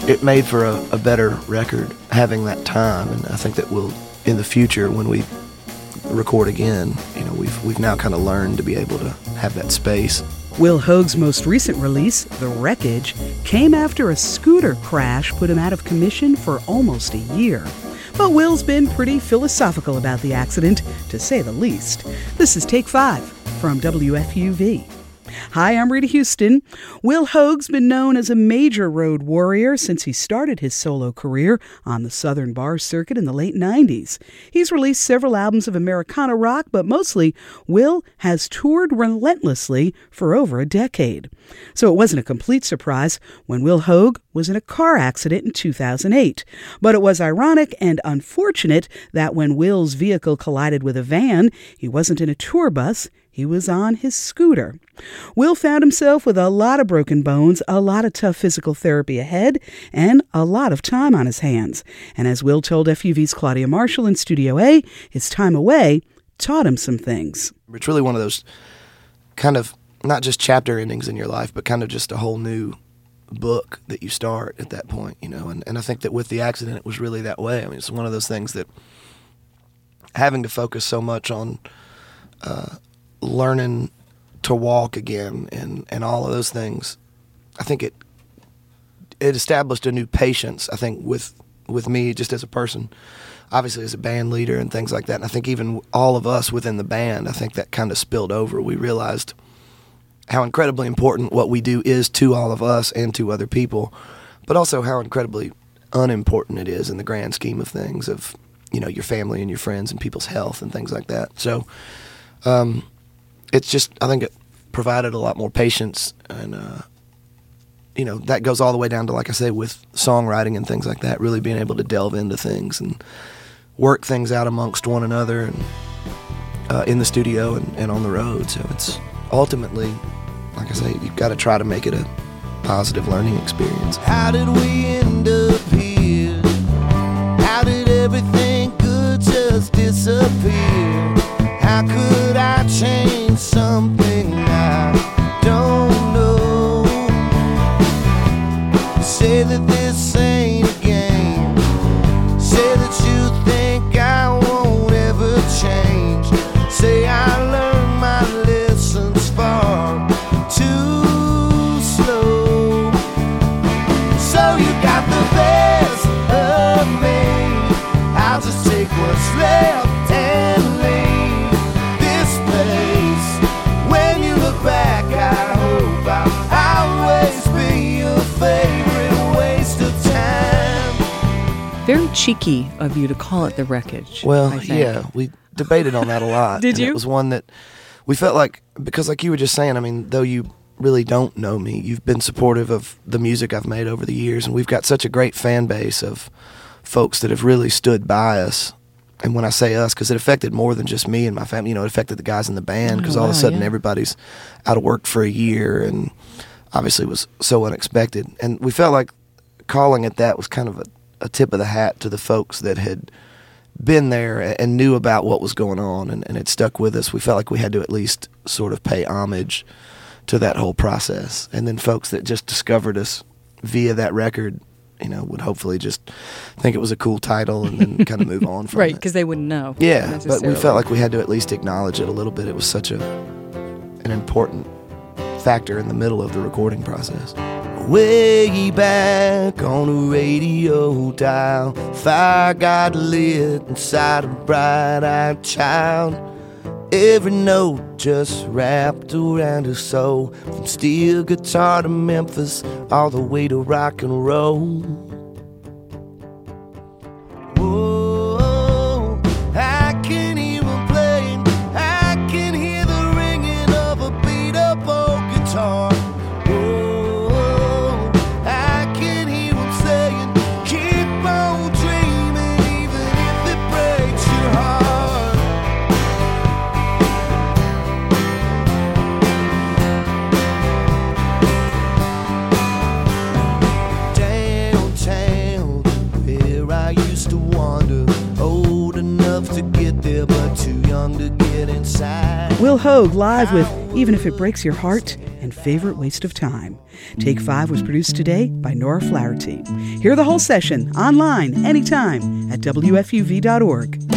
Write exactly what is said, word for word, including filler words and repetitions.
it made for a, a better record having that time, and I think that we'll, in the future, when we record again, you know, we've we've now kind of learned to be able to have that space. Will Hoge's most recent release, The Wreckage, came after a scooter crash put him out of commission for almost a year. But Will's been pretty philosophical about the accident, to say the least. This is Take Five from W F U V. Hi, I'm Rita Houston. Will Hoge's been known as a major road warrior since he started his solo career on the Southern Bar Circuit in the late nineties. He's released several albums of Americana rock, but mostly Will has toured relentlessly for over a decade. So it wasn't a complete surprise when Will Hoge was in a car accident in two thousand eight. But it was ironic and unfortunate that when Will's vehicle collided with a van, he wasn't in a tour bus. He was on his scooter. Will found himself with a lot of broken bones, a lot of tough physical therapy ahead, and a lot of time on his hands. And as Will told F U V's Claudia Marshall in Studio A, his time away taught him some things. It's really one of those kind of, not just chapter endings in your life, but kind of just a whole new book that you start at that point, you know. And, and I think that with the accident, it was really that way. I mean, it's one of those things that having to focus so much on uh, learning to walk again and, and all of those things, I think it it established a new patience, I think, with with me just as a person, obviously as a band leader and things like that. And I think even all of us within the band, I think that kind of spilled over. We realized how incredibly important what we do is to all of us and to other people, but also how incredibly unimportant it is in the grand scheme of things of, you know, your family and your friends and people's health and things like that. So um, it's just, I think it provided a lot more patience, and, uh, you know, that goes all the way down to, like I say, with songwriting and things like that, really being able to delve into things and work things out amongst one another and uh, in the studio and, and on the road. So it's ultimately, like I say, you've got to try to make it a positive learning experience. How did we end up here? How did everything good just disappear? How could I change something I don't know? Say that this ain't a game. Say that you think I won't ever change. Say I learned my lessons far too slow. So you got the best of me. I'll just take what's left and leave this place. When you look back, I hope I'll always be your favorite waste of time. Very cheeky of you to call it The Wreckage. Well, I think. yeah, we debated on that a lot. Did and you? It was one that we felt like, because like you were just saying, I mean, though you really don't know me, you've been supportive of the music I've made over the years, and we've got such a great fan base of folks that have really stood by us. And when I say us, because it affected more than just me and my family, you know, it affected the guys in the band, because Oh, all of a wow, sudden yeah. everybody's out of work for a year, and obviously it was so unexpected. And we felt like calling it that was kind of a, a tip of the hat to the folks that had been there and knew about what was going on, and, and it stuck with us. We felt like we had to at least sort of pay homage to that whole process. And then folks that just discovered us via that record, you know, would hopefully just think it was a cool title and then kind of move on from Right, it. because they wouldn't know. Yeah, but we necessarily. felt like we had to at least acknowledge it a little bit. It was such a an important factor in the middle of the recording process. Way back on a radio dial, fire got lit inside a bright-eyed child. Every note just wrapped around her soul, from steel guitar to Memphis, all the way to rock and roll. Whoa, I can hear him playing, I can hear the ringing of a beat-up old guitar. Whoa, I can hear him saying, keep on dreaming, even if it breaks your heart. Downtown, where I used to wander, old enough to get there, but too young to get inside. Will Hoge live with Even If It Breaks Your Heart and and favorite waste of time. Take Five was produced today by Nora Flaherty. Hear the whole session online anytime at W F U V dot org.